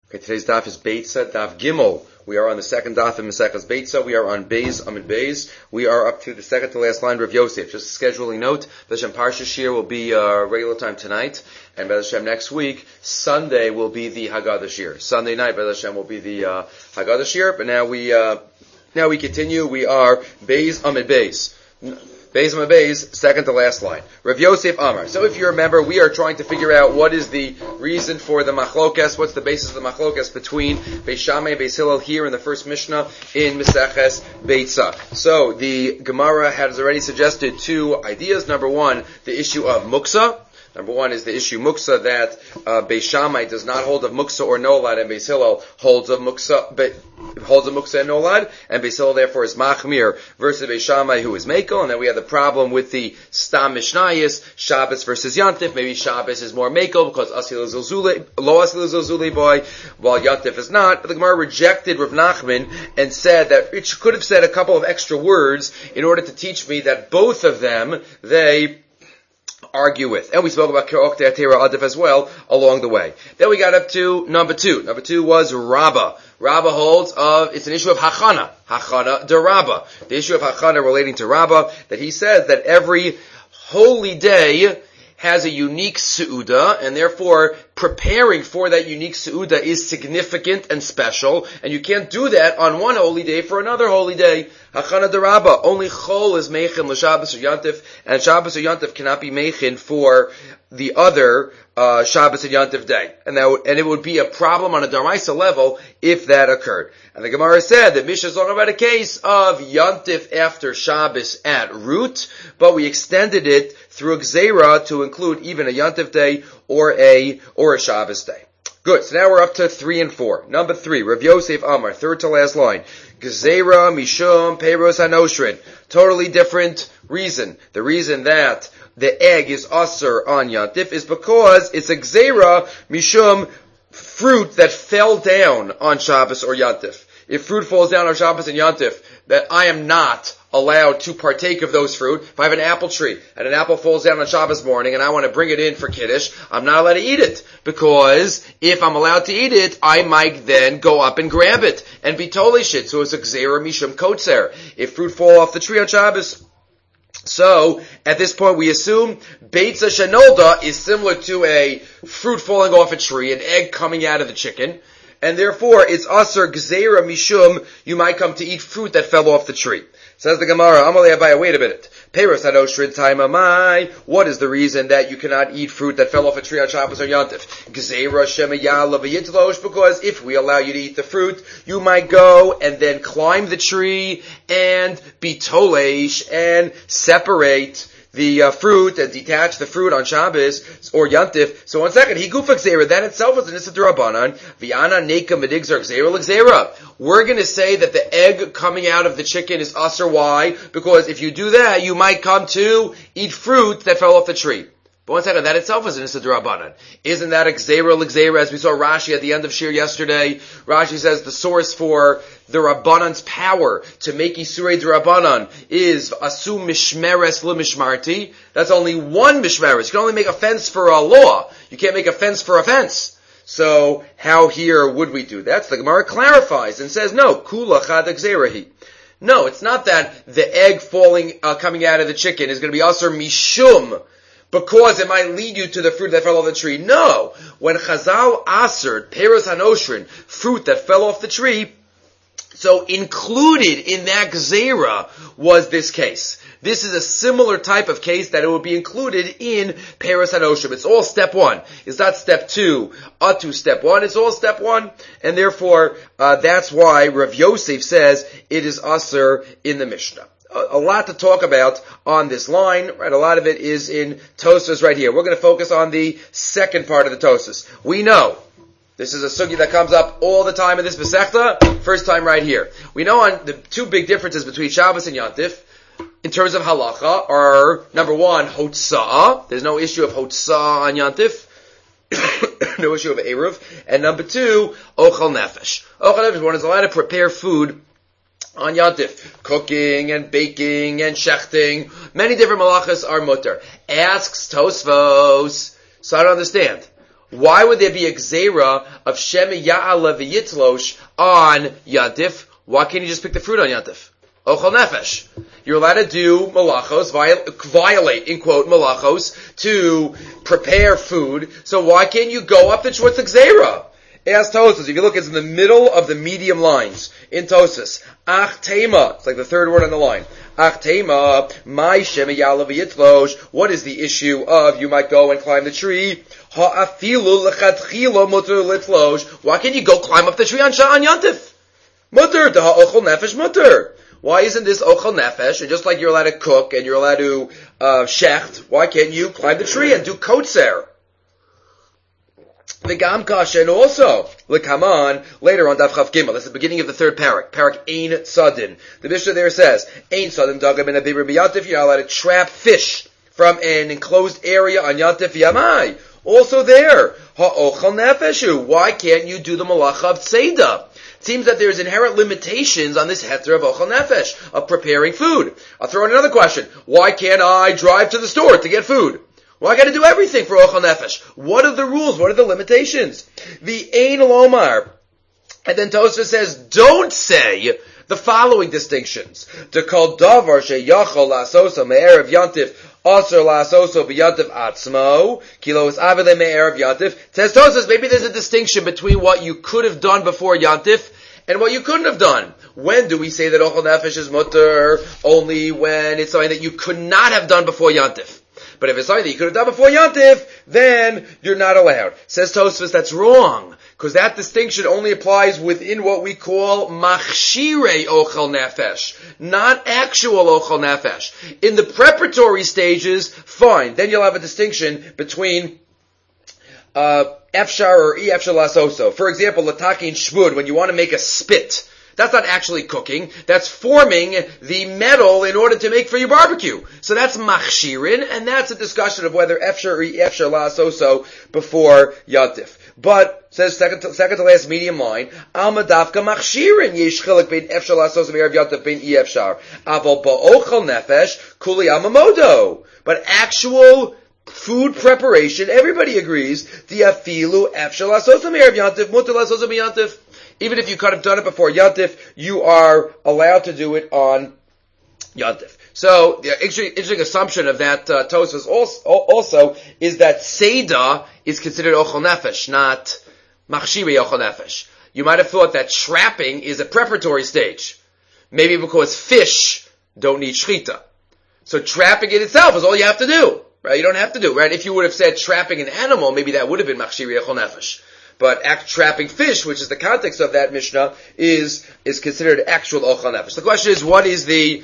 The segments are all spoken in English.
Okay, today's daf is Beitza, daf Gimel. We are on the second daf in Maseches Beitza. We are on Beis, Amid Beis. We are up to the second to last line, Rav Yosef. Just a scheduling note, Hashem Parsha Shir will be regular time tonight, and Hashem next week, Sunday will be the Haggadah Shir. Sunday night, Hashem will be the Haggadah Shir, but now we continue. We are Beis, Amid Beis. Beis Amid Beis, second to last line. Rav Yosef Amar. So if you remember, we are trying to figure out what is the reason for the machlokas, what's the basis of the machlokas between Beis Shammai and Beis Hillel here in the first Mishnah in Maseches Beitza. So the Gemara has already suggested two ideas. Number one, the issue of muksa. Number one is the issue muksa, that Beis Shammai does not hold of muksa or nolad, and Beis Hillel holds of muksa and nolad, and Beis Hillel therefore is machmir versus Beis Shammai who is mekel. And then we have the problem with the stam mishnayis, Shabbos versus Yantif. Maybe Shabbos is more mekel because asil lo asil zilzuli boy, while Yantif is not. But the Gemara rejected Rav Nachman and said that it could have said a couple of extra words in order to teach me that both of them they argue with. And we spoke about Kerok Te'atera Adif as well along the way. Then we got up to number two. Number two was Rabbah. Rabbah holds it's an issue of Hachana de Rabbah. The issue of Hachana relating to Rabbah, that he says that every holy day has a unique Seudah, and therefore preparing for that unique Seudah is significant and special, and you can't do that on one holy day for another holy day. Hachana de Rabbah. Only Chol is Meichin l'Shabbos or Yantif, and Shabbos or Yantif cannot be Meichin for the other Shabbos and Yantif day. And it would be a problem on a Daraisa level if that occurred. And the Gemara said that Mishnah is talking about a case of Yantif after Shabbos at root, but we extended it through Gzeira to include even a Yantif day or a Shabbos day. Good. So now we're up to 3 and 4. Number 3, Rav Yosef Amar, third to last line. Gzeira mishum peiros hanoshrin. Totally different reason. The reason that the egg is asur on Yantif is because it's a gzeira mishum fruit that fell down on Shabbos or Yantif. If fruit falls down on Shabbos and Yantif, that I am not allowed to partake of those fruit. If I have an apple tree and an apple falls down on Shabbos morning and I want to bring it in for Kiddush, I'm not allowed to eat it. Because if I'm allowed to eat it, I might then go up and grab it and be totally shit. So it's a gzeira mishum kotzer. If fruit fall off the tree on Shabbos. So, at this point we assume Beitza Shenolda is similar to a fruit falling off a tree, an egg coming out of the chicken. And therefore, it's asur gzeira mishum, you might come to eat fruit that fell off the tree. Says the Gemara, Amalei Abaye, wait a minute. Peiros hanoshrin taimamai. What is the reason that you cannot eat fruit that fell off a tree on Shabbos or Yantif? Gzeira shemiyala v'yitlosh, because if we allow you to eat the fruit, you might go and then climb the tree and be tolesh and separate the fruit and detach the fruit on Shabbos or Yantif. So 1 second, he gufa gzeira, that itself is an issa d'Rabbanan. V'ana neka medigzar gzeira l'gzeira. We're going to say that the egg coming out of the chicken is usher. Why? Because if you do that, you might come to eat fruit that fell off the tree. But 1 second, that itself is an issa d'Rabbanan. Isn't that a gzeira l'gzeira? As we saw Rashi at the end of Shir yesterday, Rashi says the source for the Rabbanan's power to make Isurei d'Rabbanan is Asum Mishmeres L'Mishmarti. That's only one Mishmeres. You can only make a fence for a law. You can't make a fence for a fence. So, how here would we do that? So the Gemara clarifies and says, no, Kula Chad Gzeirahi. No, it's not that the egg coming out of the chicken is going to be Asur Mishum, because it might lead you to the fruit that fell off the tree. No. When Chazal Asur, Peiros Hanoshrin, fruit that fell off the tree, so included in that gzeira was this case. This is a similar type of case that it would be included in Peiros Hanoshrim. It's all step 1. It's not step 2 to step 1. It's all step 1. And therefore, that's why Rav Yosef says it is asur in the Mishnah. A lot to talk about on this line, right? A lot of it is in Tosfos right here. We're going to focus on the second part of the Tosfos. We know this is a sugi that comes up all the time in this Masechta, first time right here. We know on the two big differences between Shabbos and Yantif, in terms of halacha, are, number 1, hotza'ah. There's no issue of hotza'ah on Yantif. No issue of Eruv. And number 2, ochel nefesh. Ochel nefesh, one is allowed to prepare food on Yantif. Cooking and baking and shechting. Many different malachas are mutter. Asks Tosfos, so I don't understand. Why would there be a gzeira of Shemi Ya'ala v'yitlosh on Yantif? Why can't you just pick the fruit on Yantif? Ochel nefesh. You're allowed to do malachos, violate, in quote, malachos, to prepare food. So why can't you go up the Shvutz Gzeira? As Tosas, if you look, it's in the middle of the medium lines in Tosas. Ach tema, it's like the third word on the line. Ach tema, my Shemi Ya'ala v'yitlosh. What is the issue of you might go and climb the tree? Ha'afilu lechatchilo muter litlosh. Why can't you go climb up the tree on Yantif? Mutter, da ochel nefesh mutter. Why isn't this ochel nefesh? And just like you're allowed to cook and you're allowed to shecht, why can't you climb the tree and do kotzer? The gam kasha, and also lekaman later on Daf Chav Gimel. That's the beginning of the third parak. Parak Ein Sadin. The Mishnah there says Ein Sadin dagam and a bibur biyantif. You're not allowed to trap fish from an enclosed area on Yantif Yamai. Also there ha'ochel nefeshu. Why can't you do the malacha of tzeda? It seems that there's inherent limitations on this heter of ochel nefesh, of preparing food. I'll throw in another question. Why can't I drive to the store to get food? Well, I gotta do everything for ochel nefesh. What are the rules? What are the limitations? The ein lomar. And then Tosfos says, don't say the following distinctions. To call davar sheyachol la'asosa me'erev yantif aser la'asoso b'yantif atzmo kilo is avele me'erev yantif. Says Tosfos, maybe there's a distinction between what you could have done before yantif and what you couldn't have done. When do we say that ochel nefesh is mutter? Only when it's something that you could not have done before yantif. But if it's something that you could have done before Yantif, then you're not allowed. Says Tosfos, that's wrong, because that distinction only applies within what we call machshirei ochel nefesh, not actual ochel nefesh. In the preparatory stages, fine. Then you'll have a distinction between efshar or efshar lasoso. For example, latakin shvud, when you want to make a spit. That's not actually cooking. That's forming the metal in order to make for your barbecue. So that's machshirin, and that's a discussion of whether efshar or efshar la'asoso before yantif. But, says second to last medium line, alma dafka machshirin yesh chilik bein efshar la'asoso me'erev yantif bein efshar. Aval ba'ochel nefesh kuli amamodo. But actual food preparation, everybody agrees, diafilu efshar la'asoso me'erev yantif, mutar la'asoso me'yantif. Even if you could have done it before Yantif, you are allowed to do it on Yantif. So, the interesting assumption of that Tosfos also is that Seder is considered Ochel Nefesh, not Machshirei Ochel Nefesh. You might have thought that trapping is a preparatory stage. Maybe because fish don't need shchita. So trapping it itself is all you have to do. Right? You don't have to do, right? If you would have said trapping an animal, maybe that would have been Machshirei Ochel Nefesh. But trapping fish, which is the context of that Mishnah, is considered actual ochel nefesh. The question is, what is the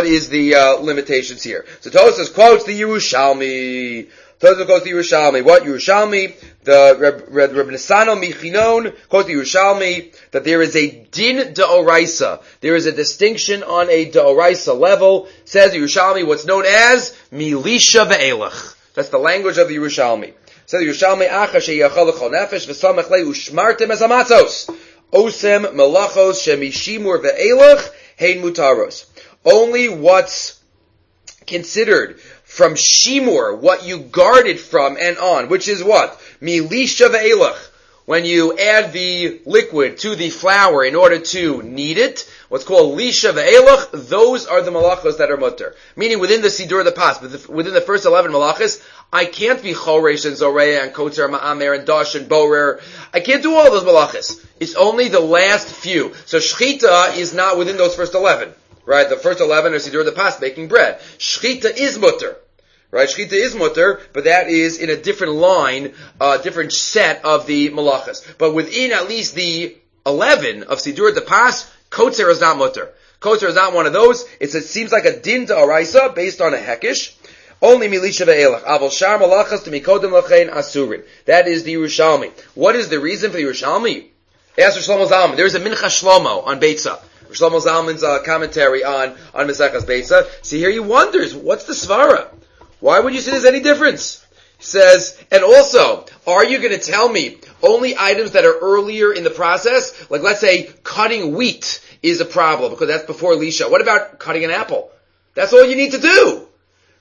limitations here? So Tosfos quotes the Yerushalmi. Tosfos quotes the Yerushalmi. What Yerushalmi? The Reb Nisano Michinon quotes the Yerushalmi that there is a din deoraisa. There is a distinction on a deoraisa level. Says the Yerushalmi, what's known as milisha ve'elach. That's the language of the Yerushalmi. So the Yerushalmi acha sheyachal l'chol nefesh v'samech lei ushmartem as amatzos osem melachos shemishimur ve'elach hein mutaros. Only what's considered from shimur, what you guarded from and on, which is what? Milisha ve'elach. When you add the liquid to the flour in order to knead it, what's called lisha ve'elach, those are the malachos that are mutter. Meaning within the sidur of the pas, within the first 11 malachos, I can't be choresh and zoreya and kotzer and ma'amer and dash and borer. I can't do all those malachos. It's only the last few. So shchita is not within those first 11. Right? The first 11 are sidur of the pas, making bread. Shchita is mutter. Right? Shchita is mutter, but that is in a different line, different set of the malachas. But within at least the 11 of Sidur the Pas, Kotzer is not mutter. Kotzer is not one of those. It seems like a din to araisa based on a hekish. Only milisha ve'elach. Aval shar malachas to mikodem lachein asurin. That is the Yerushalmi. What is the reason for the Yerushalmi? Ask Shlomo Zalman. There is a Mincha Shlomo on Beitza. Shlomo Zalman's commentary on Mesechas Beitza. See here he wonders, what's the svara? Why would you say there's any difference? He says, and also, are you going to tell me only items that are earlier in the process? Like let's say cutting wheat is a problem because that's before Lisha. What about cutting an apple? That's all you need to do.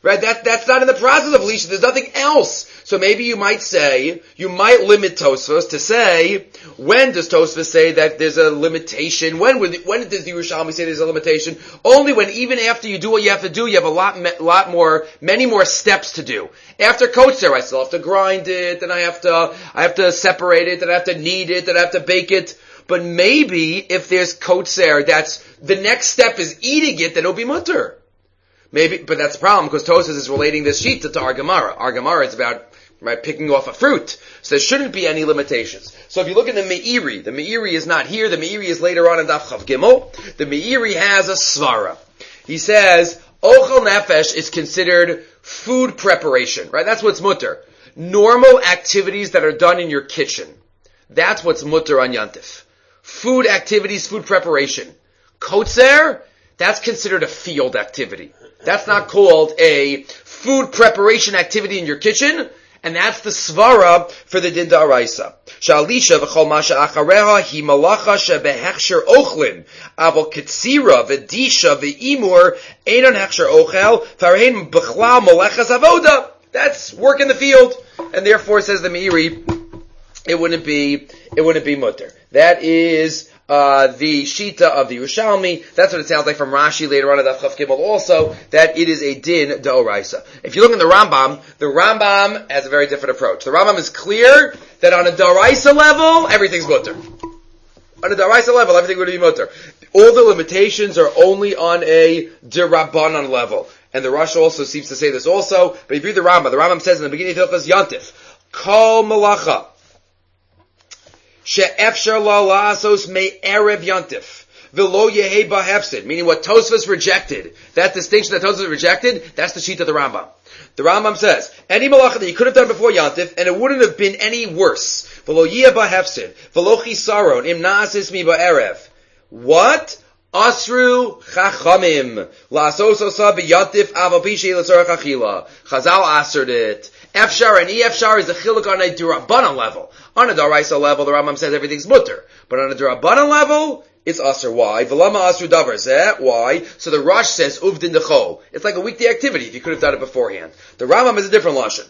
Right? That's not in the process of Lisha. There's nothing else. So maybe you might limit Tosfos to say, when does Tosfos say that there's a limitation? When does the Yerushalmi say there's a limitation? Only when even after you do what you have to do, you have many more steps to do. After kotzer, I still have to grind it, then I have to separate it, then I have to knead it, then I have to bake it. But maybe if there's kotzer, that's, the next step is eating it, then it'll be mutter. Maybe, but that's the problem because Tosfos is relating this sheet to our Gemara. Our Gemara is about picking off a fruit, so there shouldn't be any limitations. So if you look at the Meiri is not here. The Meiri is later on in Daf Chav Gimel. The Meiri has a svara. He says Ochel Nefesh is considered food preparation, right? That's what's mutter. Normal activities that are done in your kitchen. That's what's mutter on Yantif. Food activities, food preparation. Kotzer, that's considered a field activity. That's not called a food preparation activity in your kitchen, and that's the svara for the din da'araisa. Sha'alisha v'chol masha achareha hi malacha shebehechsher ochlin, avol ketzira v'disha v'imur einon hechsher ochel, farhein b'chlal molechas avoda. That's work in the field, and therefore, says the Meiri, it wouldn't be mutter. That is the Shita of the Yerushalmi. That's what it sounds like from Rashi later on in Daf Chav Gimel also, that it is a din d'oraisa. If you look in the Rambam has a very different approach. The Rambam is clear that on a d'oraisa level, everything's mutter. On a d'oraisa level, everything would be mutter. All the limitations are only on a d'Rabbanan level. And the Rosh also seems to say this also, but if you read the Rambam says in the beginning of Hilchos Yantif, Kol Malacha, she'efshar la la'asos me'erev yantif v'lo yehi ba hefsid, meaning what Tosfos rejected, that distinction that Tosfos rejected, that's the sheet of the Rambam. The Rambam says, any malacha that you could have done before yantif, and it wouldn't have been any worse, v'lo yehi ba hefsid, v'lo chisaron im na'asis mi ba'erev. What? Asru chachamim la'asos osa b'yantif aval pi she'i l'tzorach achila. Chazal asred it. Efshar and E-Efshar is a chiluk on a D'Rabbanan level. On a D'Oraisa level, the Rambam says everything's mutter. But on a D'Rabbanan level, it's Asr. Why? V'lama Asr Davar Zeh. Why? So the Rosh says, Uvdin Dechol. It's like a weekday activity if you could have done it beforehand. The Rambam is a different Lashon.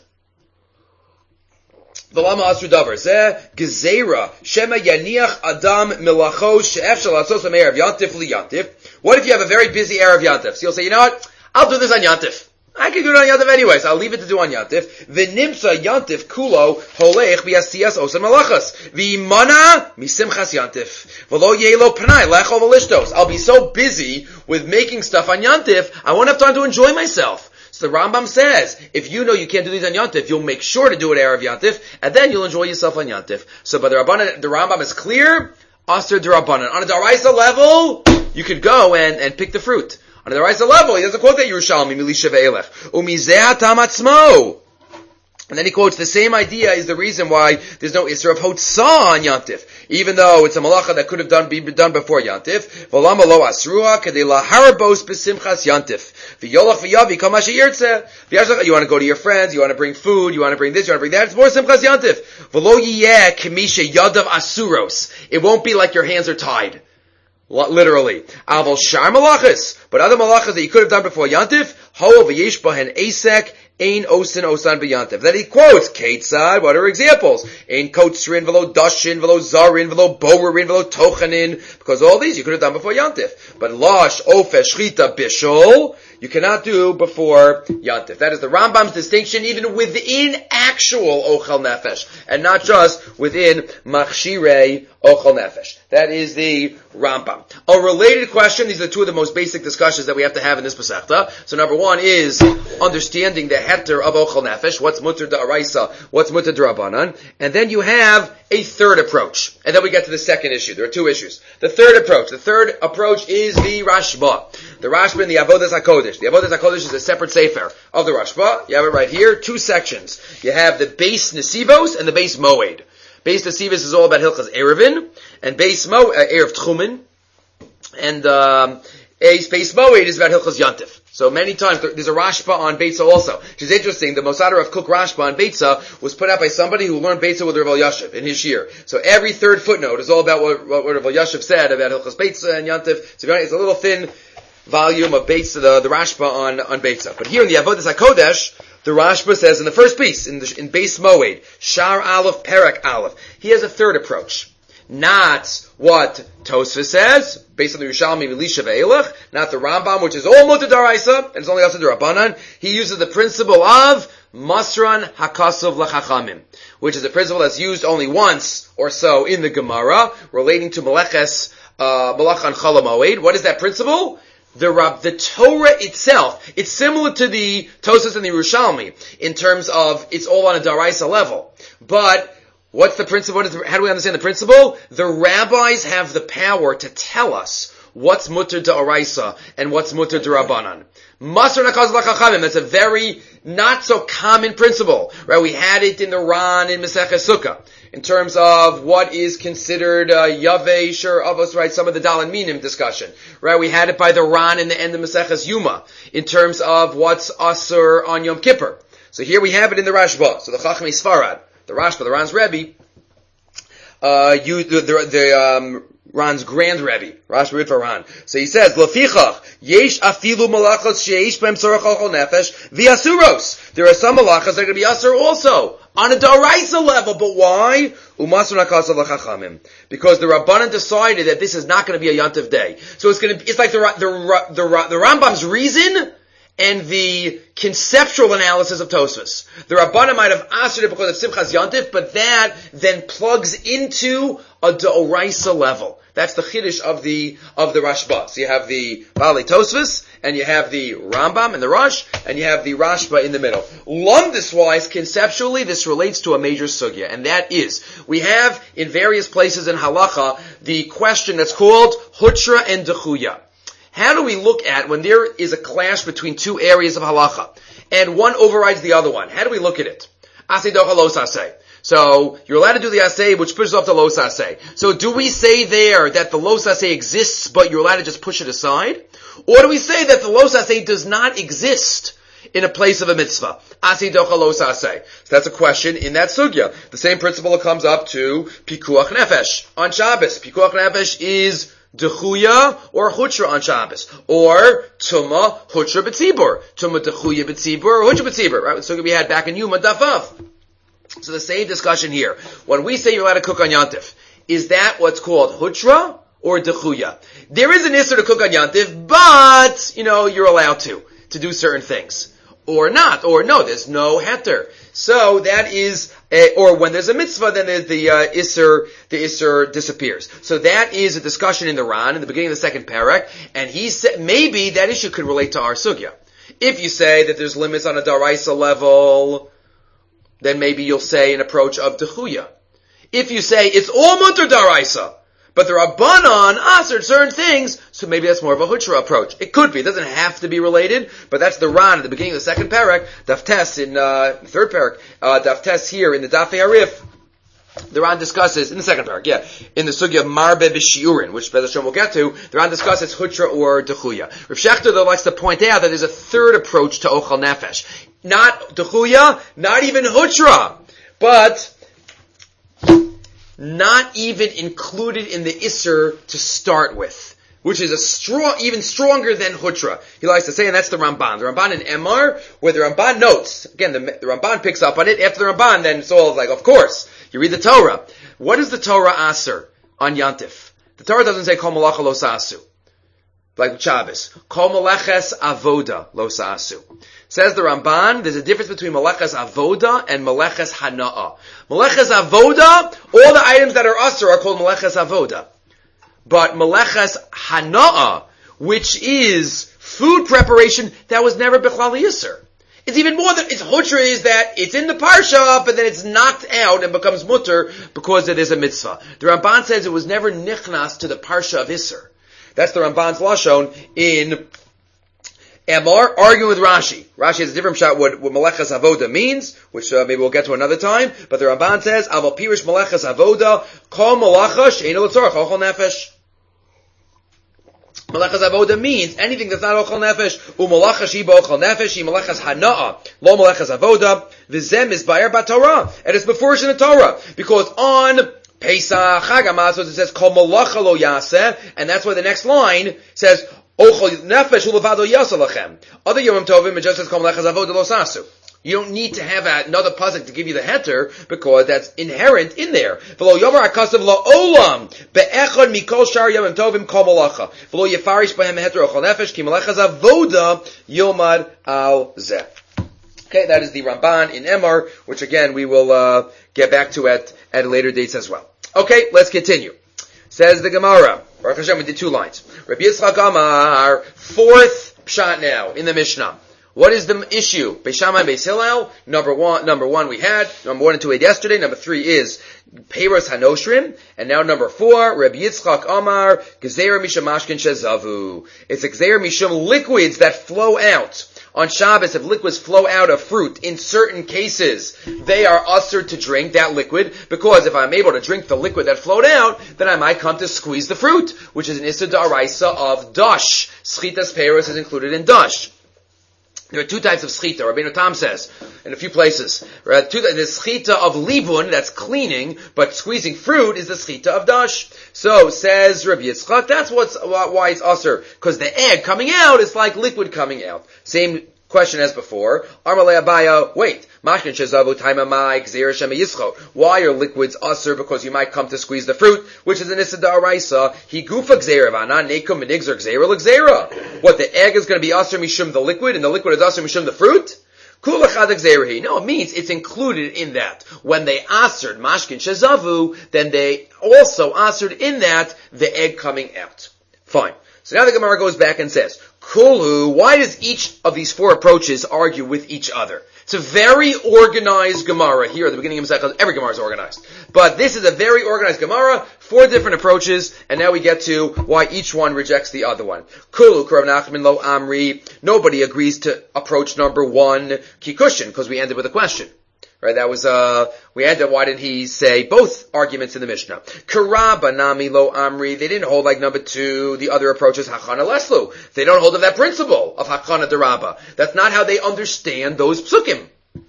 V'lama Asr Davar Zeh. Gezerah. Shema Yaniach Adam Milacho She'efshar L'Asos Ha'Me'erev Yantif Li-Yantif. What if you have a very busy Erev Yantif? So you'll say, you know what? I'll do this on Yantif. I can do it on Yantif anyways. I'll leave it to do on Yantif. V'nimsa Yantif kulo holech b'yasiyas osan malachas. V'imana misimchas Yantif. V'lo yelo p'nai lecho v'lishtos. I'll be so busy with making stuff on Yantif, I won't have time to enjoy myself. So the Rambam says, if you know you can't do these on Yantif, you'll make sure to do it Erev Yantif, and then you'll enjoy yourself on Yantif. So, but the Rambam is clear, Asr D'Rabbanan. On a D'Oraisa level, you could go and pick the fruit. On the Raisa level, he doesn't quote that Yerushalmi, Milisha ve'elech. Umizeh tamatzmo. And then he quotes the same idea is the reason why there's no Isra of Hotzah on Yantif. Even though it's a malacha that could have been done before Yantif. V'lama lo asruha kadei laharabos b'simchas Yantif. V'yolach v'yavi kol ma she'yirtzeh. You want to go to your friends, you want to bring food, you want to bring this, you want to bring that. It's more Simchas Yantif. V'lo yiyeh k'misha yadav asuros. It won't be like your hands are tied. Literally. Aval shar malachas. But other malachas that you could have done before Yantif, ho v'yesh bahen asek, ein osin osan b'yantif. Then he quotes, Ketzad, what are examples? Ein kotzrin, v'lo dashin, v'lo zarin, v'lo bowerin, v'lo tochanin. Because all these you could have done before Yantif. But lash, ofesh, shchita, bishol, you cannot do before Yantif. That is the Rambam's distinction even within actual Ochel Nefesh, and not just within Machshirei Ochel Nefesh. That is the Rambam. A related question, these are two of the most basic discussions that we have to have in this Masechta. So number one is understanding the heter of Ochel Nefesh, what's Mutter D'Oraisa, what's Mutter D'Rabbanan, and then you have a third approach. And then we get to the second issue. There are two issues. The third approach is the Rashba. The Rashba and the Avodas HaKodesh. The Avodas HaKodesh is a separate sefer of the Rashba. You have it right here, two sections. You have the base Nesivos and the base Moed. Base Nesivos is all about Hilchas Erevin, and base Erev Tchumen, and base Moed is about Hilchas Yantif. So many times, there's a Rashba on Beitza also, which is interesting. The Mosader of Cook Rashba on Beitza was put out by somebody who learned Beitza with Rav Elyashiv in his shir. So every third footnote is all about what Rav Elyashiv said about Hilchas Beitza and Yantif. So it's a little thin volume of Beitza, the Rashba on Beitza. But here in the Avodas HaKodesh, the Rashba says in the first piece, in Beis Moed, Shar Aleph, Perek Aleph, he has a third approach. Not what Tosfos says, based on the Yerushalmi, Elisha Ve'elach, not the Rambam, which is all Mutar Daraisa, and it's only also the Rabbanan. He uses the principle of Masran Hakasov L'Chachamim, which is a principle that's used only once or so in the Gemara, relating to Meleches, Malachan Chol HaMoed. What is that principle? The Torah itself, it's similar to the Tosfos and the Yerushalmi, in terms of, it's all on a Daraisa level. But, what's the principle? How do we understand the principle? The rabbis have the power to tell us what's mutar d'oraisa and what's mutar d'Rabbanan. Masar nakaz l'chachamim. That's a very not so common principle, right? We had it in the Ran in Maseches Sukkah in terms of what is considered yavesh or avos, right? Some of the Dalan Minim discussion, right? We had it by the Ran in the end of Maseches Yuma in terms of what's asur on Yom Kippur. So here we have it in the Rashba. So the Chachmei Sfarad. The Rashba, the Ran's Rebbe, Ran's grand Rebbe, Rashba Ritva Ran. So he says, Lafichach, yesh afilu malachos sheish b'hem tzorach chol nefesh v'asuros. There are some malachos that are going to be asur also, on a daraisa level, but why? Umasur nakasav l'chachamim. Because the Rabbanan decided that this is not going to be a Yontif day. So it's like the Rambam's reason and the conceptual analysis of Tosfos. The Rabbanan might have answered it because of Simchas Yontif, but that then plugs into a D'oraisa level. That's the Chiddush of the Rashba. So you have the Bali Tosfos, and you have the Rambam and the Rosh, and you have the Rashba in the middle. Lumdus-wise, conceptually, this relates to a major sugya, and that is, we have in various places in Halacha, the question that's called Hutra and Dechuya. How do we look at when there is a clash between two areas of halacha, and one overrides the other one? How do we look at it? Aseh docha los aseh. So, you're allowed to do the aseh, which pushes off the los aseh. So, do we say there that the los aseh exists, but you're allowed to just push it aside? Or do we say that the los aseh does not exist in a place of a mitzvah? Aseh docha los aseh. So that's a question in that sugya. The same principle comes up to pikuach nefesh on Shabbos. Pikuach nefesh is Dechuya or Hutra on Shabbos. Or Tuma, Hutra B'tzibur. Tuma Dechuya B'tzibur or Hutra B'tzibur. Right? So we had back in Yuma Dafav. So the same discussion here. When we say you're allowed to cook on Yantif, is that what's called Hutra or Dechuya? There is an issur to cook on Yantif, but, you're allowed to do certain things. Or not. Or no, there's no heter. So that is, or when there's a mitzvah, then there's the issur disappears. So that is a discussion in the Ran, in the beginning of the second parak, and he said, maybe that issue could relate to our sugya. If you say that there's limits on a daraisa level, then maybe you'll say an approach of dechuya. If you say it's all mutar daraisa, but the Rabbanan answered certain things, so maybe that's more of a Hutra approach. It could be. It doesn't have to be related, but that's the Ran at the beginning of the second parak, Daf Tes in third parak, Daf Tes here in the Daf Arif. The Ran discusses, in the second parak, in the Sugya Marbe B'Shiurin, which Bez Hashem we'll get to, the Ran discusses Hutra or Dechuya. Rav Shechter, though, likes to point out that there's a third approach to Ochel Nefesh. Not Dechuya, not even Hutra, but not even included in the Isser to start with, which is even stronger than Hutra. He likes to say, and that's the Ramban. The Ramban in Emar, where the Ramban notes, again, the Ramban picks up on it. After the Ramban, then it's all like, of course, you read the Torah. What is the Torah aser on Yantif? The Torah doesn't say, Kol malacha lo sa'asu, like Shabbos. Kol maleches avoda lo sa'asu. Says the Ramban, there's a difference between meleches avoda and meleches hana'ah. Meleches avoda, all the items that are asur are called meleches avoda. But meleches hana'ah, which is food preparation, that was never bichlal yisur. It's even more than, it's hutra is that it's in the parsha, but then it's knocked out and becomes mutter because it is a mitzvah. The Ramban says it was never nichnas to the parsha of Isser. That's the Ramban's lashon in Emor, arguing with Rashi. Rashi has a different shot what Meleches Avoda means, which maybe we'll get to another time. But the Ramban says, Aval Pirish Meleches Avoda, Kol Melacha She'eino L'tzorach Ochel Nefesh. Meleches Avoda means anything that's not Ochel Nefesh. U'Melacha Sheba Ochel Nefesh, She Meleches Hana'a, Lo Meleches Avoda, V'zem is Bayer BaTorah. And it's before in the Torah. Because on Pesach, Chag HaMatzot, it says, Kol Malacha Lo Yaseh, and that's why the next line says, Ochel Nefesh Ulevado Yaseh Lachem. Other Yom Tovim, it just says, Kol Malacha Zavod Lo Sasu. You don't need to have another pasuk to give you the heter because that's inherent in there. V'lo yomer akasav lo olam be'echad mikol shar yomim tovim kol malacha. V'lo yefarish bahem heter ochal nefesh ki malacha zavoda yomad al zeh. Okay, that is the Ramban in Emor, which again we will get back to at later dates as well. Okay, let's continue. Says the Gemara. Baruch Hashem, we did 2 lines. Rabbi Yitzchak Amar, 4th pshat now in the Mishnah. What is the issue? Beis Shammai, Beis Hillel. Number one we had. Number 1 and 2 we had yesterday. Number 3 is Peiros Hanoshrim. And now number 4, Rabbi Yitzchak Amar, Gezeira Misham Mashkin Shezavu. It's a Gezeira Misham liquids that flow out. On Shabbos, if liquids flow out of fruit, in certain cases, they are ushered to drink that liquid, because if I'm able to drink the liquid that flowed out, then I might come to squeeze the fruit, which is an Issa D'Oraisa of Dash. Schitas Peiros is included in Dash. There are 2 types of schita. Rabbeinu Tam says in a few places. The schita of libun, that's cleaning, but squeezing fruit is the schita of dash. So says Rabbi Yitzchak, that's why it's usher, because the egg coming out is like liquid coming out. Same question as before. Armalei Abaya, wait. Mashkin shezavu taimamai gzeira shema yischot. Why are liquids usher? Because you might come to squeeze the fruit, which is an issa d'oraisa. He gufa gzeira v'anan nekum menigzer gzeira l'gzeira. What, the egg is going to be usher mishum the liquid, and the liquid is usher mishum the fruit? Kula chad gzeirahi. No, it means it's included in that. When they ushered mashkin shezavu, then they also ushered in that the egg coming out. Fine. So now the Gemara goes back and says, Kulu, why does each of these 4 approaches argue with each other? It's a very organized Gemara. Here at the beginning of Masechah, every Gemara is organized. But this is a very organized Gemara, 4 different approaches, and now we get to why each one rejects the other one. Kulu, Rav Nachman lo Amri, nobody agrees to approach number 1, Kikushin, because we ended with a question. Right, that was, we ended, why didn't he say both arguments in the Mishnah? Karaba nami lo amri, they didn't hold like number 2, the other approaches, hachana leslu. They don't hold of that principle of hachana deraba. That's not how they understand those psukim.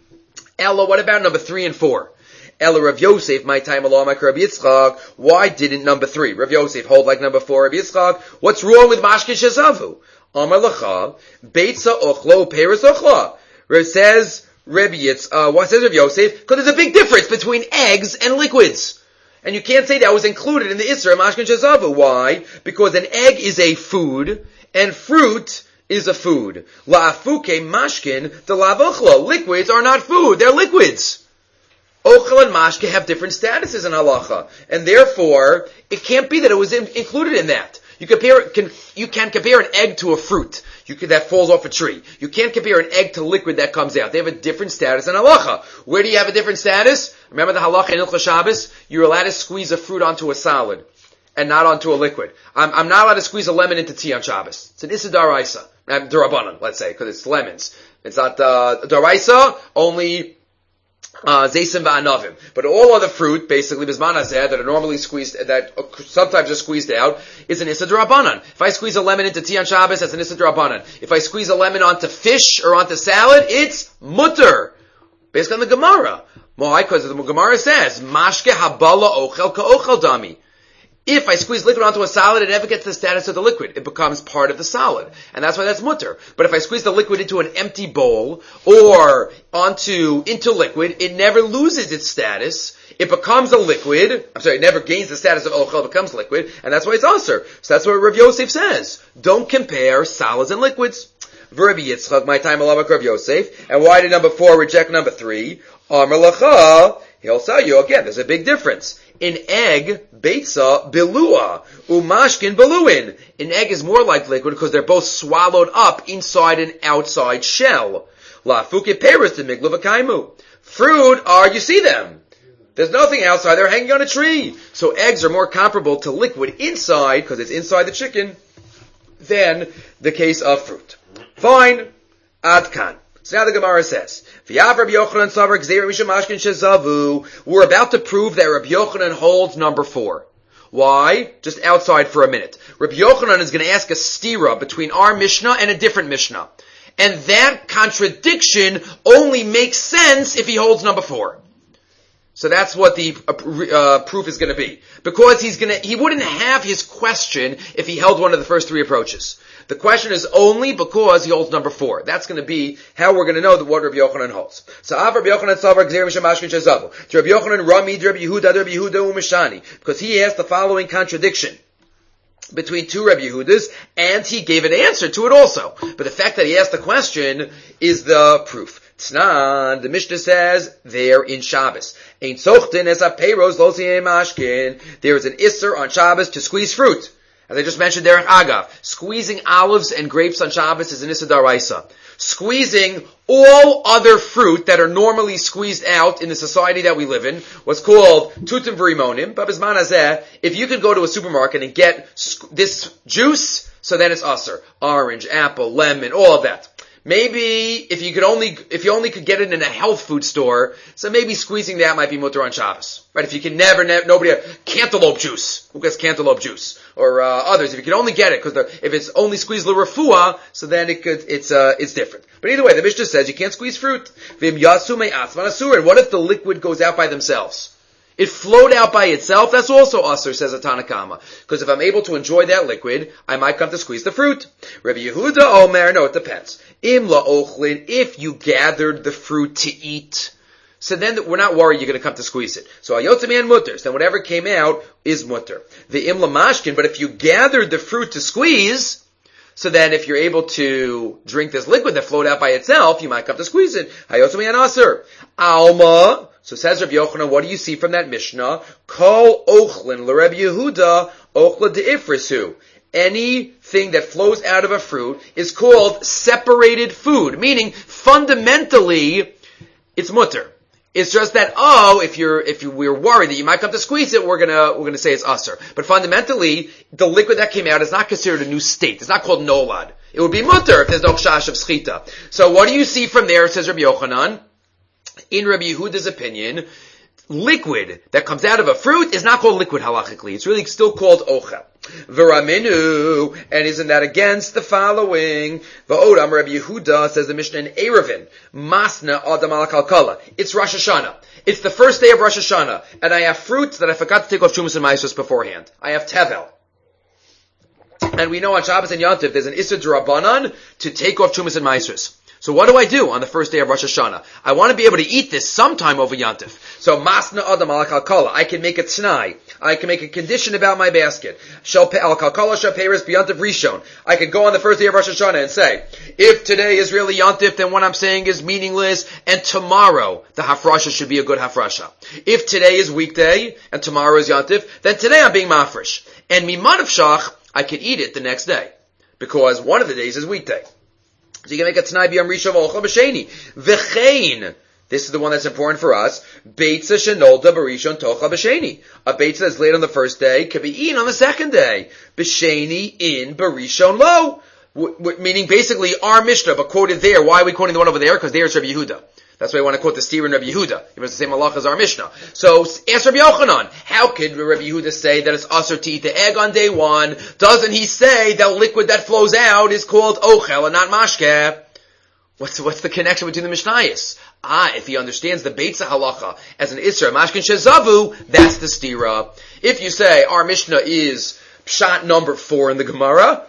Ella, what about number 3 and 4? Ella Rav Yosef, my time along my Rav Yitzchak, why didn't number 3, Rav Yosef, hold like number 4, Rav Yitzchak? What's wrong with mashkin shezavu? Amar lacha, beitza ochlo, peres ochla. It says, what says Rav Yosef? Because there's a big difference between eggs and liquids. And you can't say that was included in the Isra Mashkin Shezavu. Why? Because an egg is a food, and fruit is a food. La'afuke mashkin de la'avochla. Liquids are not food, they're liquids. Ochel and mashke have different statuses in halacha. And therefore, it can't be that it was included in that. You can compare an egg to a fruit. That falls off a tree. You can't compare an egg to liquid that comes out. They have a different status in halacha. Where do you have a different status? Remember the halacha in Hilchos Shabbos? You're allowed to squeeze a fruit onto a salad and not onto a liquid. I'm not allowed to squeeze a lemon into tea on Shabbos. It's an issa d'oraisa. D'Rabbanan, let's say, because it's lemons. It's not d'oraisa, only Zaysim va'anavim. But all other fruit, basically, bisman hazeh, that are normally squeezed, that sometimes are squeezed out, is an issa d'Rabbanan. If I squeeze a lemon into tea on Shabbos, that's an issa d'Rabbanan. If I squeeze a lemon onto fish or onto salad, it's mutter. Based on the Gemara. Why? Because the Gemara says, mashke habala ochel ka'ochel dami. If I squeeze liquid onto a salad, it never gets the status of the liquid. It becomes part of the salad. And that's why that's mutter. But if I squeeze the liquid into an empty bowl, or into liquid, it never loses its status. It becomes a liquid. It never gains the status of ochel, it becomes liquid. And that's why it's aser. So that's what Rav Yosef says. Don't compare solids and liquids. Rabbi Yitzchak, my time alama Rav Yosef. And why did number 4 reject number 3? Amar lacha, he'll tell you again, there's a big difference. An egg, beitza, bilua, umashkin, beluin. An egg is more like liquid because they're both swallowed up inside an outside shell. La fuke peris de miglu v'kaimu. Fruit are, you see them. There's nothing outside, they're hanging on a tree. So eggs are more comparable to liquid inside, because it's inside the chicken, than the case of fruit. Fine. Adkan. So now the Gemara says, we're about to prove that Rabbi Yochanan holds number 4. Why? Just outside for a minute. Rabbi Yochanan is going to ask a stira between our Mishnah and a different Mishnah. And that contradiction only makes sense if he holds number 4. So that's what the proof is going to be. Because he wouldn't have his question if he held one of the first three approaches. The question is only because he holds number 4. That's going to be how we're going to know that what Rabbi Yochanan holds. So Rabbi Yochanan Savar Gzer Misham Mashkin Shezavu. Rabbi Yochanan Rami Rabbi Yehuda Rabbi Yehuda Umishani. Because he has the following contradiction between two Rabbi Yehudas, and he gave an answer to it also. But the fact that he asked the question is the proof. Tznan, the Mishnah says, there in Shabbos. Ein sochten es apeiros lo mashkin. There is an isser on Shabbos to squeeze fruit. As I just mentioned, Derech Agav, squeezing olives and grapes on Shabbos is an Issa Daraisa. Squeezing all other fruit that are normally squeezed out in the society that we live in was called Tutim V'Rimonim. But Bizman Hazeh, if you could go to a supermarket and get this juice, so then it's Usser. Orange, apple, lemon, all of that. Maybe if you only could get it in a health food store, so maybe squeezing that might be mutter on Shabbos, right? If you can nobody cantaloupe juice, who gets cantaloupe juice or others? If you can only get it because if it's only squeezed l'refuah, so then it's different. But either way, the Mishnah says you can't squeeze fruit. V'im yasu me'atzman asur. And what if the liquid goes out by themselves? It flowed out by itself, that's also usher, says a Tanakama. Because if I'm able to enjoy that liquid, I might come to squeeze the fruit. Rabbi Yehuda Omer, no, it depends. Im la'ochlin, if you gathered the fruit to eat, so then we're not worried you're going to come to squeeze it. So ayotzami mutters, then whatever came out is mutter. The im mashkin, but if you gathered the fruit to squeeze, so then if you're able to drink this liquid that flowed out by itself, you might come to squeeze it. Hayotzami aser. Alma. So says Rabbi Yochanan, what do you see from that Mishnah? Kol ochlin l'Rabbi Yehuda ochla de'ifrisu. Anything that flows out of a fruit is called separated food, meaning fundamentally it's mutter. It's just that if we're worried that you might come to squeeze it, we're gonna say it's usher. But fundamentally, the liquid that came out is not considered a new state. It's not called nolad. It would be mutter if there's no chash of schita. So what do you see from there? Says Rabbi Yochanan. In Rabbi Yehuda's opinion, liquid that comes out of a fruit is not called liquid halachically. It's really still called ochel. V'raminu, and isn't that against the following? V'odam Rabbi Yehuda, says the Mishnah in Eruvin, Masna Adam al Kalkala. It's Rosh Hashanah. It's the first day of Rosh Hashanah, and I have fruit that I forgot to take off Shumas and Maisos beforehand. I have Tevel. And we know on Shabbos and Yontif there's an Issa D'Rabbanan to take off Shumas and Maisos. So what do I do on the first day of Rosh Hashanah? I want to be able to eat this sometime over Yantif. So masna adam al kalkala. I can make a t'nai. I can make a condition about my basket. Al kalkala shel peiros b'Yantif rishon. I can go on the first day of Rosh Hashanah and say, if today is really Yantif, then what I'm saying is meaningless, and tomorrow the hafrasha should be a good hafrasha. If today is weekday and tomorrow is Yantif, then today I'm being mafresh. And mimanav shach, I can eat it the next day because one of the days is weekday. So you can make a t'nai b'yom rishon v'ochel b'sheni. V'chein. This is the one that's important for us. Beitza shenolda b'rishon tochel b'sheni. A beitza that's laid on the first day can be eaten on the second day. B'sheni in b'rishon lo. Meaning basically our Mishnah, but quoted there. Why are we quoting the one over there? Because there it's Rabbi Yehuda. That's why I want to quote the steer in Rabbi Yehuda. It was the same halach as our Mishnah. So ask Rabbi Yochanan, how could Rabbi Yehuda say that it's usher to eat the egg on day one? Doesn't he say that liquid that flows out is called ochel and not mashke? What's the connection between the Mishnayos? If he understands the Beitza halacha as an Isra, mashkin shezavu, that's the stira. If you say our Mishnah is pshat number 4 in the Gemara,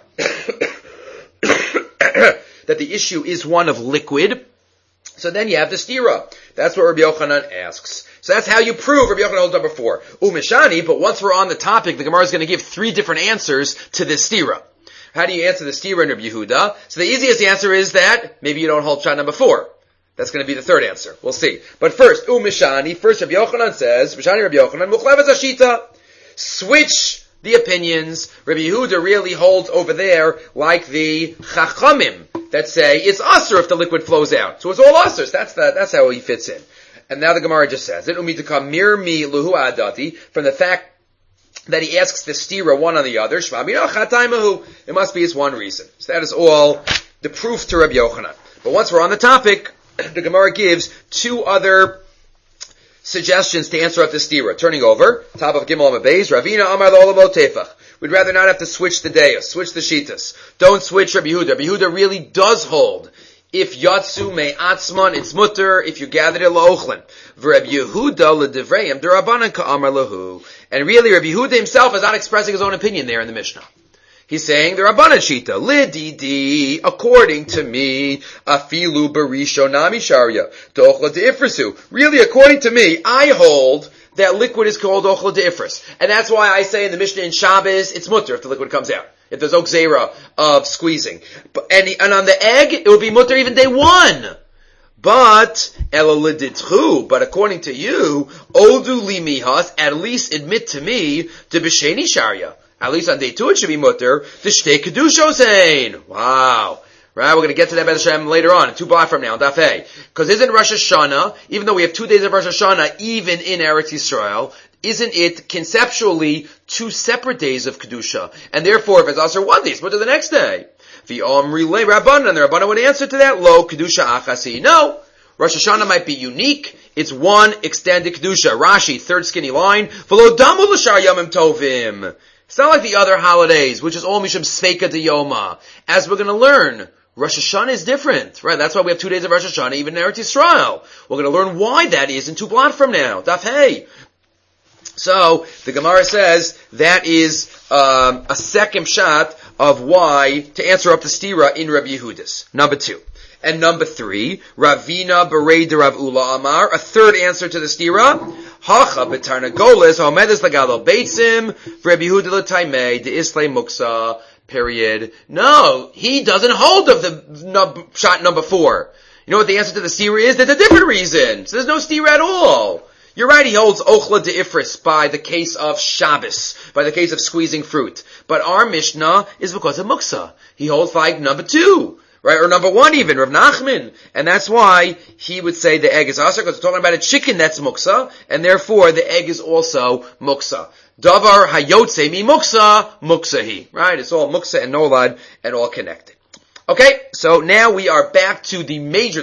that the issue is one of liquid, so then you have the stira. That's what Rabbi Yochanan asks. So that's how you prove Rabbi Yochanan holds number 4. Umishani, but once we're on the topic, the Gemara is going to give 3 different answers to this stira. How do you answer the stira in Rabbi Yehuda? So the easiest answer is that maybe you don't hold shot number 4. That's going to be the third answer. We'll see. But first, Umishani, first Rabbi Yochanan says, Mishani Rabbi Yochanan, Muchlev Zashita. Switch the opinions. Rabbi Yehuda really holds over there like the Chachamim that say it's usher if the liquid flows out. So it's all usher. That's how he fits in. And now the Gemara just says it. Umitakam mirmi luhu adati, from the fact that he asks the stira one on the other. It must be his one reason. So that is all the proof to Rabbi Yochanan. But once we're on the topic, the Gemara gives 2 other suggestions to answer up the stira. Turning over, top of Gimel Amabeis, Ravina Amar Lo'olamo Tefach. We'd rather not have to switch the deus, switch the shitas. Don't switch Rabbi Yehuda. Rabbi Yehuda really does hold If yatsu me atzman, it's mutter. If you gather it laochlin. V'Reb Yehuda ledivreim derabanan ka'amar lahu. And really, Reb Yehuda himself is not expressing his own opinion there in the Mishnah. He's saying the Rabbanan Shita, lididi, according to me, afilu barisho nami sharia, dochla deifrisu. Really, according to me, I hold that liquid is called dochla deifris. And that's why I say in the Mishnah in Shabbos, it's mutter if the liquid comes out. If there's okzera of squeezing. And on the egg, it would be mutter even day one. But according to you, odu li mihas, at least admit to me, to b'sheni sharia. At least on day two it should be mutter. The shtei kedushosein. Wow. Right, we're going to get to that B'ez Hashem later on, 2 blocks from now, Daf A. Because isn't Rosh Hashanah, even though we have 2 days of Rosh Hashanah, even in Eretz Yisrael, isn't it conceptually 2 separate days of Kedusha? And therefore, if it's also 1 day, it's mutter the next day. The Omri Le Rabbanan, and the Rabbanan would answer to that, Lo Kedusha Achasi. No. Rosh Hashanah might be unique. It's one extended Kedusha. Rashi, 3rd skinny line. V'lo damu l'shar yamim tovim. It's not like the other holidays, which is all mishum sveika de yoma. As we're going to learn, Rosh Hashanah is different, right? That's why we have 2 days of Rosh Hashanah, even in Eretz Yisrael. We're going to learn why that is in 2 blot from now. Daf Hey. So, the Gemara says, that is a second shot of why, to answer up the stira in Rabbi Yehudas. Number 2. And number 3, Ravina Berei de Rav Ula Amar, a third answer to the stira. Hacha betarnagoles haomedes lagalo beitzim Rabbi Yehuda l'taimei de islay muksa. Period. No, he doesn't hold of the shot number 4. You know what the answer to the stira is? There's a different reason. So there's no stira at all. You're right, he holds ochla de ifris by the case of Shabbos, by the case of squeezing fruit. But our Mishnah is because of muksa. He holds like number 2. Right, or number 1 even, Rav Nachman. And that's why he would say the egg is asr, because we're talking about a chicken that's muksa, and therefore the egg is also muksa. Davar hayotze mi muksa, muksahi. Right, it's all muksa and nolad, and all connected. Okay, so now we are back to the major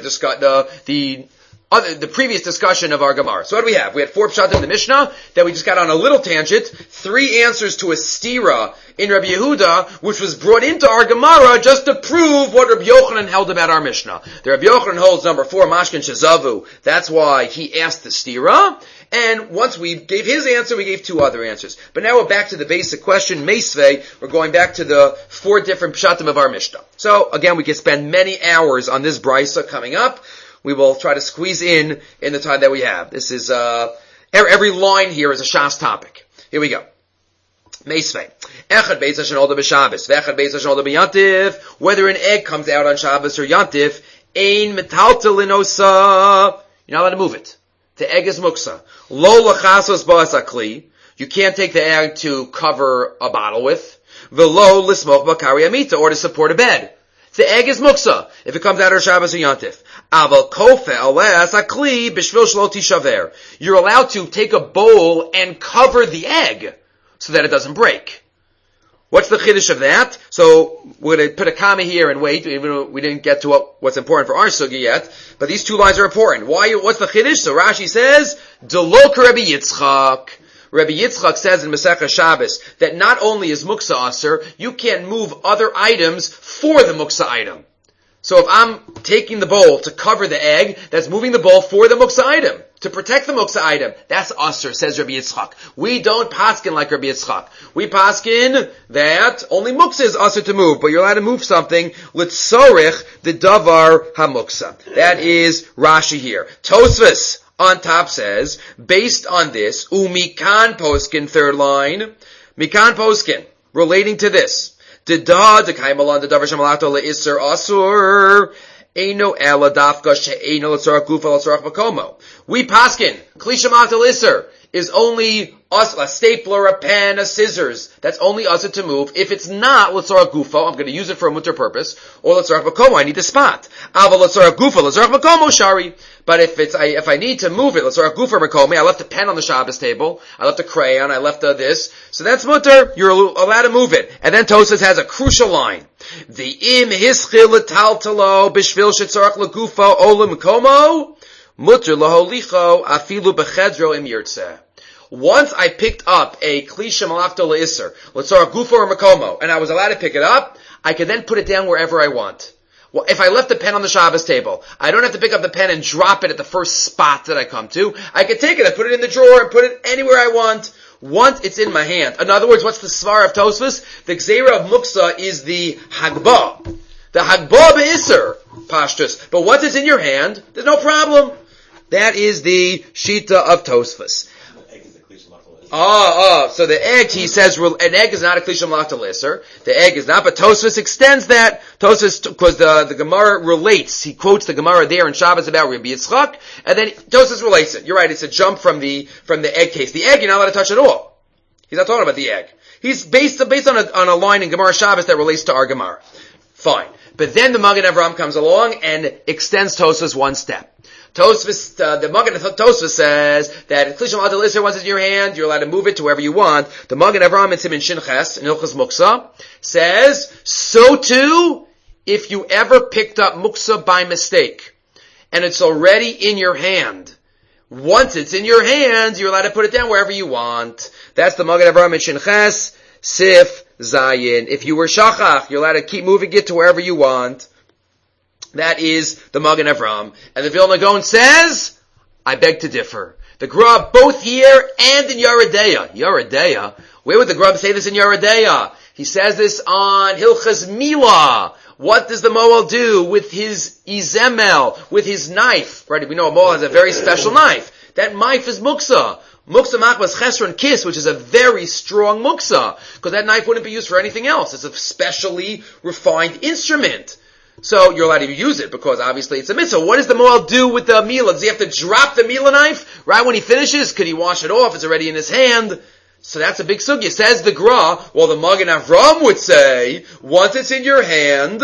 the previous discussion of our Gemara. So what do we have? We had 4 pshat in the Mishnah, then we just got on a little tangent, 3 answers to a stira in Rabbi Yehuda, which was brought into our Gemara just to prove what Rabbi Yochanan held about our Mishnah. The Rabbi Yochanan holds number 4, Mashkin Shazavu. That's why he asked the stira. And once we gave his answer, we gave 2 other answers. But now we're back to the basic question, Meisvei. We're going back to the 4 different pshatim of our Mishnah. So again, we can spend many hours on this brisa coming up. We will try to squeeze in the time that we have. This is, every line here is a Shas topic. Here we go. Meisvei. Echad beis hashanolda b'Shabbos, v'echad beis hashanolda b'Yantif. Whether an egg comes out on Shabbos or Yantif, ein metaltel linosa. You're not allowed to move it. The egg is muksa. Lo lachasos ba'as akli. You can't take the egg to cover a bottle with. V'lo lismoch b'kari amita, or to support a bed. The egg is muksa if it comes out of Shabbos or Yantif. Aval kofe ales akli b'shvil shlo tishaver. You're allowed to take a bowl and cover the egg so that it doesn't break. What's the chiddush of that? So we're going to put a comma here and wait. We didn't get to what's important for our sugi yet, but these 2 lines are important. Why? What's the chiddush? So Rashi says, Delok Rabbi Yitzchak. Rabbi Yitzchak says in Masechah Shabbos that not only is muksa aser, you can move other items for the muksa item. So if I'm taking the bowl to cover the egg, that's moving the bowl for the muksa item, to protect the muksa item. That's aser, says Rabbi Yitzchak. We don't paskin like Rabbi Yitzchak. We paskin that only muksa is aser to move, but you're allowed to move something l'tzorich the davar hamuksa. That is Rashi here. Tosfos on top says, based on this, umikan poskin, 3rd line, mikan poskin, relating to this, Dida dekaimalan dedavar shemalato leisser asur eino ela dafka she'eino l'tzorach gufa l'tzorach makomo. We paskin kli shemalato leisser is only a stapler, a pen, a scissors. That's only us to move. If it's not l'tzorach gufo, I'm going to use it for a mutter purpose, or l'tzorach makomo, I need the spot. Ava l'tzorach gufo, l'tzorach makomo, shari. But if I need to move it, l'tzorach gufo makomo, I left a pen on the Shabbos table, I left a crayon, I left this, so that's mutter, you're allowed to move it. And then Tosas has a crucial line. The im hischil l'taltalo b'shvil shetzorach l'gufo olam makomo, mutter l'holicho afilu b'chedro im yirtzeh. Once I picked up a kli shemalafto le'isser, l'tzorach gufo or makomo, and I was allowed to pick it up, I could then put it down wherever I want. Well, if I left the pen on the Shabbos table, I don't have to pick up the pen and drop it at the first spot that I come to. I can take it and put it in the drawer and put it anywhere I want. Once it's in my hand. In other words, what's the svar of Tosfos? The Gzeira of Muksa is the Hagbah. The Hagbah be'Isser, Pashtus. But once it's in your hand, there's no problem. That is the Shita of Tosfos. So the egg, he says, an egg is not a Klisha Malach L'Isser. The egg is not, but Tosfos extends that. Tosfos, because the Gemara relates, he quotes the Gemara there in Shabbos about Rabbi Yitzchak, and then Tosfos relates it. You're right, it's a jump from the egg case. The egg, you're not allowed to touch at all. He's not talking about the egg. He's based on a line in Gemara Shabbos that relates to our Gemara. Fine. But then the Magen Avraham comes along and extends Tosfos one step. Tosfos, the Magen Tosfos says that if Klisha Malach L'Isser once it's in your hand, you're allowed to move it to wherever you want. The Magen Avraham in Siman Shin Ches, in Hilchos Muksa, says, so too, if you ever picked up Muksa by mistake, and it's already in your hand, once it's in your hands, you're allowed to put it down wherever you want. That's the Magen Avraham in Shin Ches, Sif Zayin. If you were Shachach, you're allowed to keep moving it to wherever you want. That is the Magen Avraham. And the Vilna Gaon says, I beg to differ. The Grub, both here and in Yeredeya. Yeredeya? Where would the Grub say this in Yeredeya? He says this on Hilchas Milah. What does the Moel do with his Izemel, with his knife? Right, we know a Moel has a very special knife. That knife is Muksa. Muksa machmas chesron kiss, which is a very strong muksa, because that knife wouldn't be used for anything else. It's a specially refined instrument. So you're allowed to use it, because obviously it's a mitzvah. What does the Moel do with the milah? Does he have to drop the milah knife right when he finishes? Could he wash it off? It's already in his hand. So that's a big sugya. Says the Gra, well the Magen Avraham would say, once it's in your hand,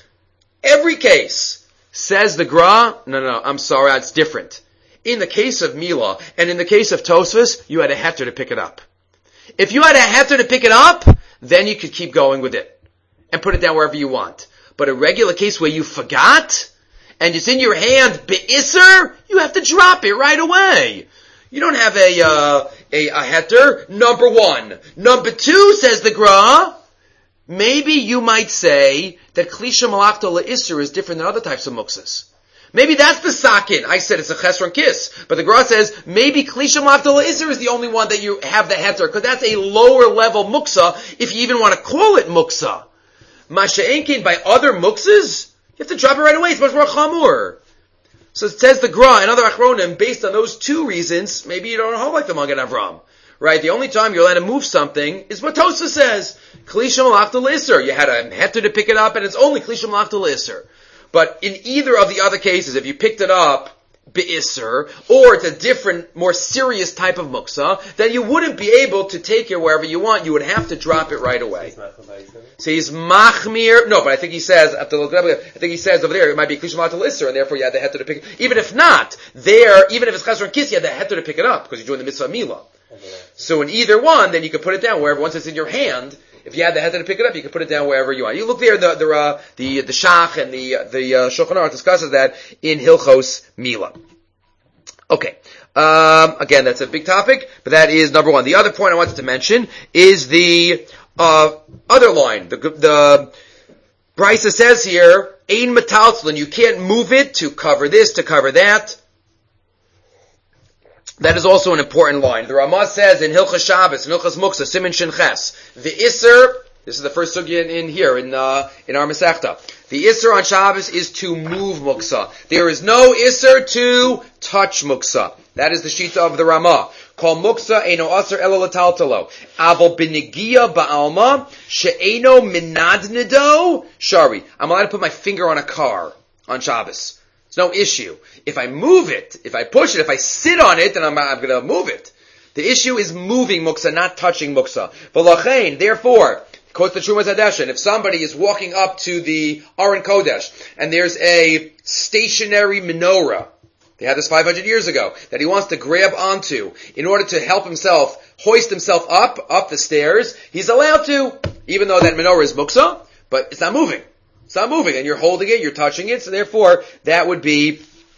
every case. Says the Gra, no, I'm sorry, it's different. In the case of Milah, and in the case of Tosfos, you had a heter to pick it up. If you had a heter to pick it up, then you could keep going with it, and put it down wherever you want. But a regular case where you forgot, and it's in your hand, be'isser, you have to drop it right away. You don't have a heter, number one. Number two, says the Gra, maybe you might say that Klisha Malach L'Isser is different than other types of muksas. Maybe that's the sakin. I said it's a chesron kiss. But the Gra says, maybe Klisha Malach L'Isser is the only one that you have the heter, because that's a lower level muksa, if you even want to call it muksa. Masha'enkin, by other muksas, you have to drop it right away. It's much more chamur. So it says the Gra and other achronim, based on those two reasons, maybe you don't hold like the Magen Avraham. Right? The only time you're allowed to move something is what Tosfos says. Klisha Malach L'Isser. You had a heter to pick it up, and it's only Klisha Malach L'Isser. But in either of the other cases, if you picked it up, be'isser, or it's a different, more serious type of muksa, then you wouldn't be able to take it wherever you want. You would have to drop it right away. So he's machmir. No, but I think he says, over there, it might be Klisha Malach L'Isser, and therefore you had the heter to pick it up. Even if not, even if it's chesron kiss, you had the heter to pick it up, because you're doing the mitzvah milah. So in either one, then you can put it down wherever, once it's in your hand. If you had the heter to pick it up, you can put it down wherever you want. You look there, the Shach and the Shulchan Aruch discusses that in Hilchos Milah. Okay. Again, that's a big topic, but that is number one. The other point I wanted to mention is the other line. The Brisa says here, Ein metaltzlin, you can't move it to cover this, to cover that. That is also an important line. The Ramah says in Hilchas Shabbos, in Hilchas Muksa, Siman Shin Ches, the Isser, this is the first sugya in here, in our Masechta. The Isser on Shabbos is to move Muksa. There is no Isser to touch Muksa. That is the Shita of the Ramah. Kol Muksa eino aser elo lataltalo. Avo b'negia ba'alma, she'eino minadnido, shari. I'm allowed to put my finger on a car on Shabbos. It's no issue. If I move it, if I push it, if I sit on it, then I'm going to move it. The issue is moving muksa, not touching muksa. V'lachein, therefore, quotes the Trumas Hadeshin, if somebody is walking up to the Aron Kodesh, and there's a stationary menorah, they had this 500 years ago, that he wants to grab onto in order to help himself, hoist himself up the stairs, he's allowed to, even though that menorah is muksa, but it's not moving. It's not moving, and you're holding it, you're touching it, so therefore, that would be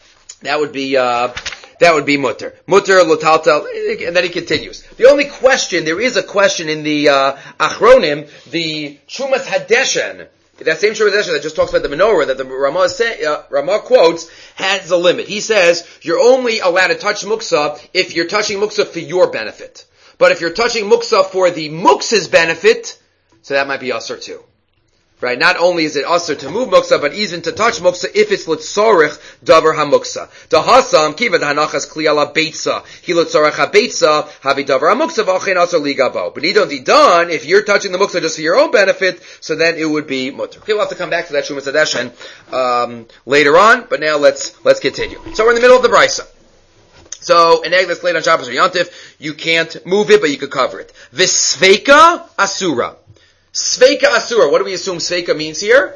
mutter. Mutter, lotaltal, and then he continues. The only question, there is a question in the Achronim, the Trumas Hadeshen, that same Shur that just talks about the menorah that the Ramah quotes has a limit. He says you're only allowed to touch muksa if you're touching muksa for your benefit. But if you're touching muksa for the muksa's benefit, so that might be usher too. Right? Not only is it usher to move muksa, but even to touch muksa if it's litzorich davar hamuksa. Dahasam kiva dahanachas kli ala beitza. He litzorich habeitza havi davar hamuksa v'achein asher ligabo. But don't done if you're touching the muksa just for your own benefit, so then it would be mutter. Okay, we'll have to come back to that Shumas Hadeshen later on. But now let's continue. So we're in the middle of the brisa. So, an egg that's laid on Shabbos or Yontif, you can't move it, but you could cover it. Visveika asura. Sveika asura. What do we assume sveika means here?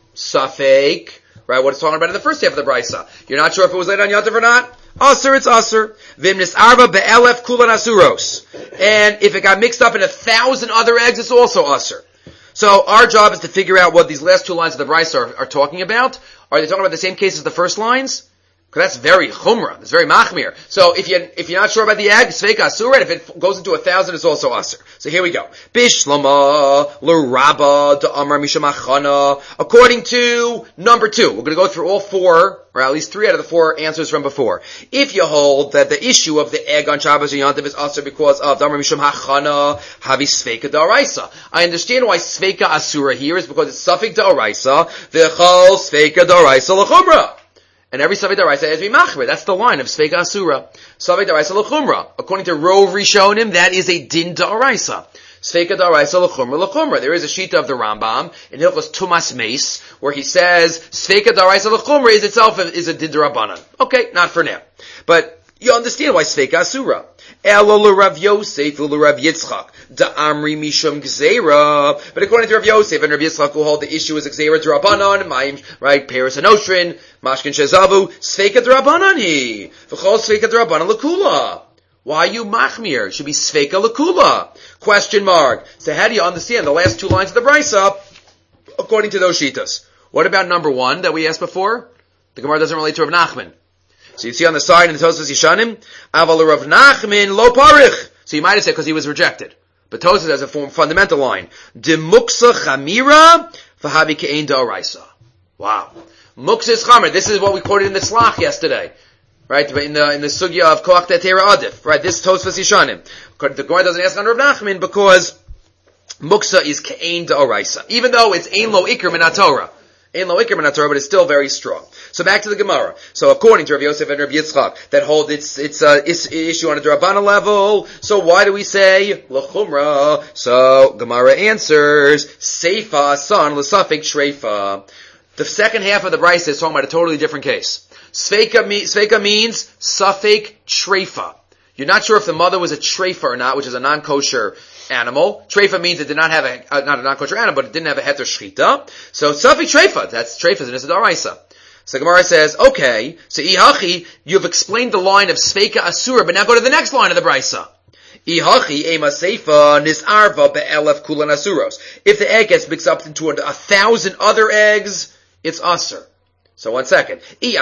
Safek. Right, what it's talking about in the first half of the brisa. You're not sure if it was laid on Yontif or not? Asur, it's asur. Vimnis arba be'elef kulan asuros. And if it got mixed up in 1,000 other eggs, it's also asur. So, our job is to figure out what these last two lines of the brisa are talking about. Are they talking about the same case as the first lines? Because that's very chumrah. It's very machmir. So if you're not sure about the egg, sveika asura, and if it goes into 1,000, it's also asur. So here we go. Bishlama l'rabba da'amar mishamachana. According to number 2, we're going to go through all 4, or at least 3 out of the 4 answers from before. If you hold that the issue of the egg on Shabbos or Yontif is asur because of da'amar mishamachana, havi sveika da'araisa. I understand why sveika asura here is because it's safek da'araisa. V'chal sveika da'araisa l'chumrah. And every Saved Daraisa has to be machmer. That's the line of Sveika Asura. Saved Daraisa l'chumra. According to Rov Rishonim, that is a din Daraisa. Sveika Daraisa l'chumra. There is a shita of the Rambam in Hilchos Tumas Meis where he says Sveika Daraisa l'chumra is itself is a din Rabbanan. Okay, not for now. But you understand why Sveika Asura. Elo l'Rav Yosef l'Rav Yitzchak da'amri mishum gzeira. But according to Rav Yosef and Rav Yitzchak, who hold the issue is gzeira d'Rabbanan, mayim, right, Paris and Oshrin, mashkin shezavu, sveika d'Rabbanan hi, v'chol sveika d'Rabbanan l'kula. Why are you machmir? It should be sveika l'kula. Question mark. So how do you understand the last 2 lines of the brisa according to those shitas? What about number 1 that we asked before? The Gemara doesn't relate to Rav Nachman. So you see on the side in the Tosfos Yishanim, Aval Rav Nachman lo parich. So you might have said because he was rejected. But Tosfos has a fundamental line. De muksa chamira v'habi ke'ein da'oraisa. Wow. Muksa is chamer. This is what we quoted in the Slach yesterday. Right? In the sugya of Koach Te'atera Adif. Right? This Tosfos Yishanim. The Gemara doesn't ask on Rav Nachman because muksa is ke'ein da'oraisa. Even though it's ein lo ikr min haTorah. Ein lo ikr min haTorah, but it's still very strong. So back to the Gemara. So according to Rav Yosef and Rav Yitzchak, that hold it's issue on a D'Rabbanan level. So why do we say l'chumra? So Gemara answers seifa son l'safek shreifa. The second half of the brisa is talking about a totally different case. Sveika means safek shreifa. You're not sure if the mother was a treifa or not, which is a non-kosher animal. Treifa means it did not have not a non-kosher animal, but it didn't have a heter shchita. So safek treifa, that's treifa is a daraisa. So Gemara says, okay, so ihachi, you've explained the line of sveika asura, but now go to the next line of the brisa. Ihachi ema seifa nisarva be'elef kulan asuros. If the egg gets mixed up into 1,000 other eggs, it's asur. So 1 second. The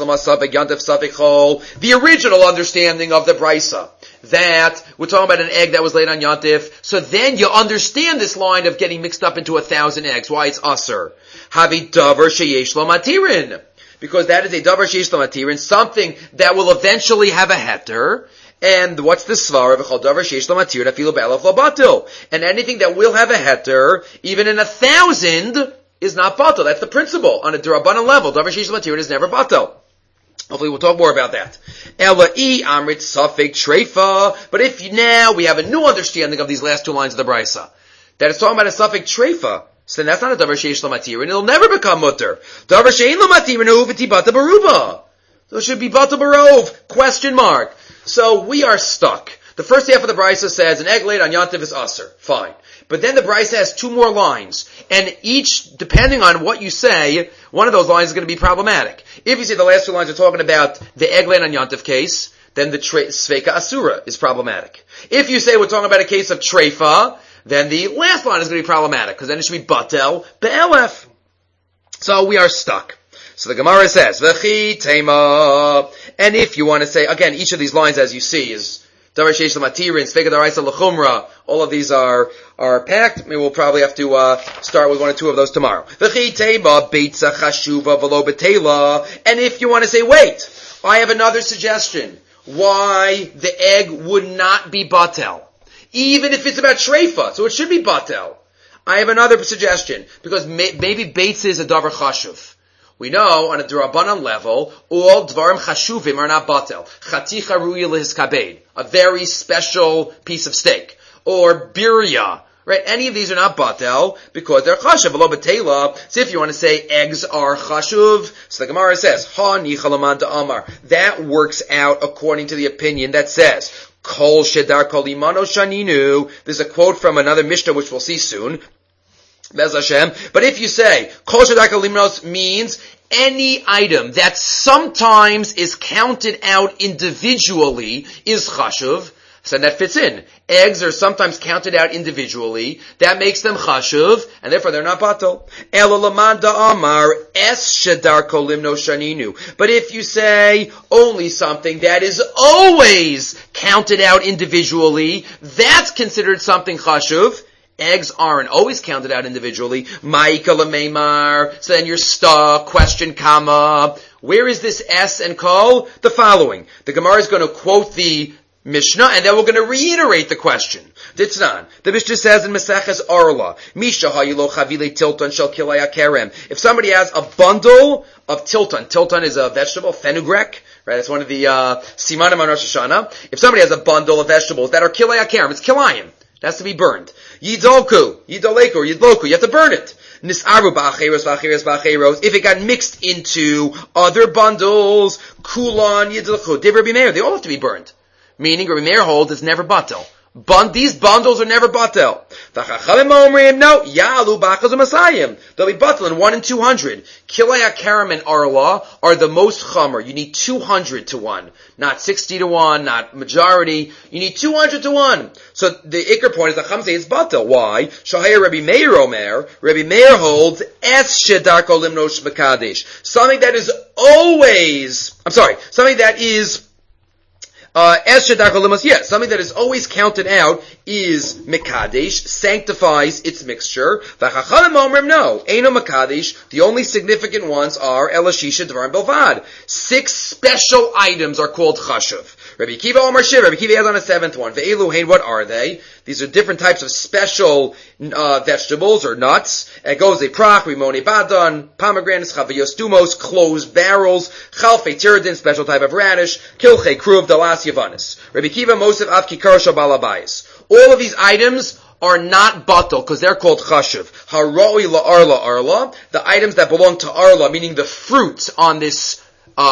original understanding of the brisa, that we're talking about an egg that was laid on Yontif, so then you understand this line of getting mixed up into 1,000 eggs, why it's asur. Havi davar sheyesh lo matirin. Because that is a davar sheyesh lo matirin, something that will eventually have a heter. And what's the svara? V'chol davar sheyesh lo matirin afilu be'elef lo batil. And anything that will have a heter, even in 1,000, is not batil. That's the principle. On a D'Rabbanan level, davar sheyesh lo matirin is never batil. Hopefully we'll talk more about that. Ela'i amrit safek treifa. But if now we have a new understanding of these last 2 lines of the brisa, that it's talking about a safek treifa, so then that's not a davar sheyesh lo matirin. It'll never become mutter. Davar she'ein lo matirin hu v'ti bata baruba. So it should be bata barov. Question mark. So we are stuck. The first half of the brisa says an egg laid on Yontif is asur. Fine. But then the brisa has 2 more lines. And each, depending on what you say, one of those lines is going to be problematic. If you say the last 2 lines are talking about the egg laid on Yontif case, then the sveika asura is problematic. If you say we're talking about a case of treifa, then the last line is going to be problematic, because then it should be batel be'elef. So we are stuck. So the Gemara says, V'chi tema. And if you want to say, again, each of these lines, as you see, is Davar Sheish L'Matirin, Svega D'Oraisa L'Chumra. All of these are packed. Maybe we'll probably have to start with one or two of those tomorrow. V'chi Teba Beitza Chashuva V'lo B'Teila. And if you want to say, wait, I have another suggestion why the egg would not be batel, even if it's about shreifa, so it should be batel. I have another suggestion, because maybe beitza is a davar chashuv. We know on a D'Rabbanan level, all dvarim chashuvim are not batel. Chaticha ruya lehiskabed, a very special piece of steak, or birya. Right? Any of these are not batel because they're chashuv. V'lo b'teila. So if you want to say eggs are chashuv, so the Gemara says, ha nichalaman da'amar. That works out according to the opinion that says, kol shedar kol imano shaninu. There's a quote from another Mishnah which we'll see soon. Bez Hashem. But if you say, kol shedar kol imano means any item that sometimes is counted out individually is chashuv, so that fits in. Eggs are sometimes counted out individually. That makes them chashuv, and therefore they're not batel. Ela laman da'amar es shedar kol limno shaninu. But if you say only something that is always counted out individually, that's considered something chashuv. Eggs aren't always counted out individually. Ma'ika l'meimar. So then you're stuck. Question, comma. Where is this S and kol? The following. The Gemara is going to quote the Mishnah, and then we're going to reiterate the question. Ditznan. The Mishnah says in Maseches Arla, Misha hayilo chavile tilton shel kilei kerem. If somebody has a bundle of tilton is a vegetable, fenugreek, right? It's one of the simanim on Rosh Hashanah. If somebody has a bundle of vegetables that are kilei kerem, it's kilayim. It has to be burned. Yidoleku, you have to burn it. Nisaru ba'acheros. If it got mixed into other bundles, kulan, yidlechu, div Rabbi Meir, they all have to be burned. Meaning, Rabbi Meir holds it's never batel. These bundles are never batel. No, yalu b'achaz u'masayim. They'll be batel in 1 in 200. Kilei HaKerem and Arla are the most chamer. You need 200 to 1. Not 60 to 1, not majority. You need 200 to 1. So the ikar point is that Chacham say it's batel. Why? Shahaya Rabbi Meir Omer. Rabbi Meir holds es shedar kol limnosh mekadesh. Something that is something that is always counted out is mekadesh, sanctifies its mixture. V'chachamim omrim no, eino mekadesh. The only significant ones are elashisha dvarim belvad. 6 special items are called chashuv. Rabbi Kiva Omar Shiv. Rabbi Kiva adds on a 7th one. Ve'elu hein, what are they? These are different types of special vegetables or nuts. Goze prach, rimone badan, pomegranates, chavayos dumos, closed barrels, chalfe tiradin, special type of radish, kilche kruv, dalas yavanis. Rabbi Kiva Mosef av kikar shabalabayis. All of these items are not batel because they're called chashuv. Haroi la arla, the items that belong to arla, meaning the fruits on this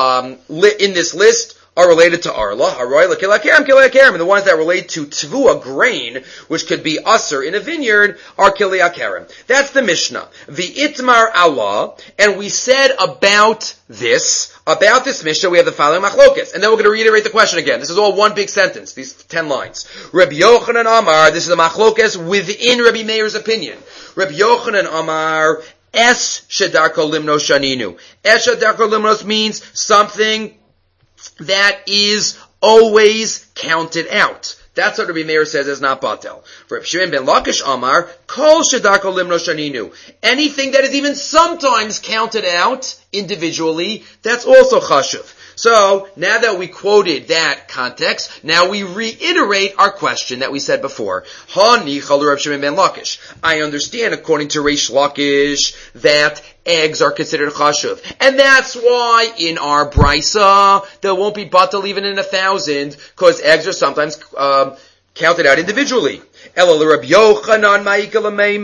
in this list, are related to arla, haroy l'kilei kerem, and the ones that relate to tvua, grain, which could be usser in a vineyard, are kilei kerem. That's the Mishnah. The itmar Allah, and we said about this Mishnah, we have the following machlokes, and then we're going to reiterate the question again. This is all one big sentence, these 10 lines. Rabbi Yochanan Amar, this is the machlokes within Rabbi Meir's opinion. Rabbi Yochanan Amar, es shedar kol limno shaninu. Es shedar kol limnos means something that is always counted out. That's what Rabbi Meir says is not batel. For Rabbi Shimon ben Lakish Amar, kol shedar kol limno shaninu. Anything that is even sometimes counted out individually, that's also chashuv. So, now that we quoted that context, now we reiterate our question that we said before. Hani chalu Rabbi Shimon ben Lakish. I understand, according to Reish Lakish, that eggs are considered chashuv. And that's why in our brisa, there won't be batel even in 1,000, because eggs are sometimes counted out individually. But according to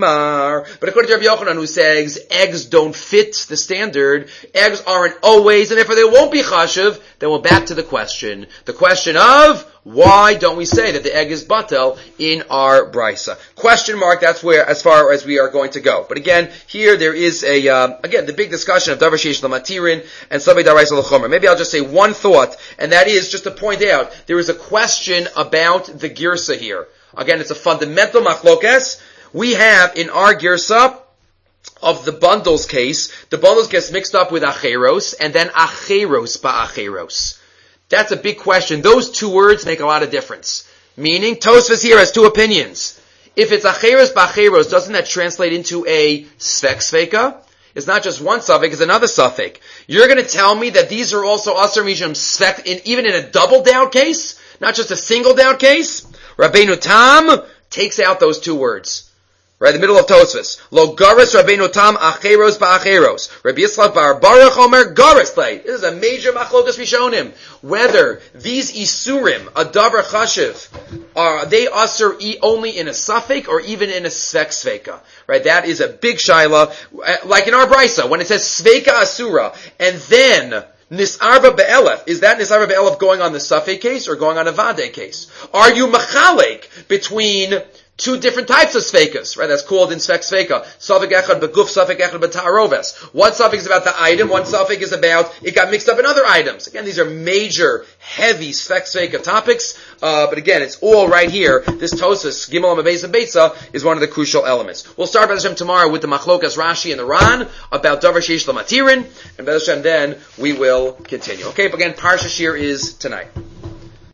Rabbi Yochanan, who says eggs don't fit the standard, eggs aren't always, and therefore they won't be chashuv, then we're back to the question. The question of, why don't we say that the egg is batel in our brisa? Question mark, that's where, as far as we are going to go. But again, here there is the big discussion of davar sheish l'matirin and sabei daraisa l'chomer. Maybe I'll just say one thought, and that is just to point out, there is a question about the girsa here. Again, it's a fundamental machlokes. We have in our girsa of the bundles case, the bundles gets mixed up with acheros, and then acheros ba'acheros. That's a big question. Those two words make a lot of difference. Meaning, Tosfos here has two opinions. If it's acheros b'acheros, doesn't that translate into a svek sveka? It's not just one suffix, it's another suffix. You're going to tell me that these are also asar mishum svek, even in a double doubt case? Not just a single doubt case? Rabbeinu Tam takes out those two words. Right, the middle of Tosfos. Lo garis Rabbeinu Tam acheros ba'acheros. Rabbi Yitzchak bar Baruch Omer garis lay. This is a major machlokas rishonim. Whether these isurim, a davar chashiv, are they asur only in a suffix or even in a svek sveka. Right, that is a big shaila. Like in our brisa, when it says sveka asura, and then Nisarva be'elef, is that Nisarva be'elef going on the suffix case or going on a vade case? Are you machalek between two different types of sveikas, right? That's called in svek sveika. Suffix echad beguf, suffix echad b'ta'aroves. One suffix is about the item, one suffix is about it got mixed up in other items. Again, these are major, heavy svek sveika topics, but again, it's all right here. This Tosfos, Gimel Amabez and Beitza, is one of the crucial elements. We'll start Bez Hashem tomorrow with the Machlokas Rashi and the Ran about Davar Sheish Lamatirin, and Bez Hashem then we will continue. Okay, but again, Parsha Shir is tonight.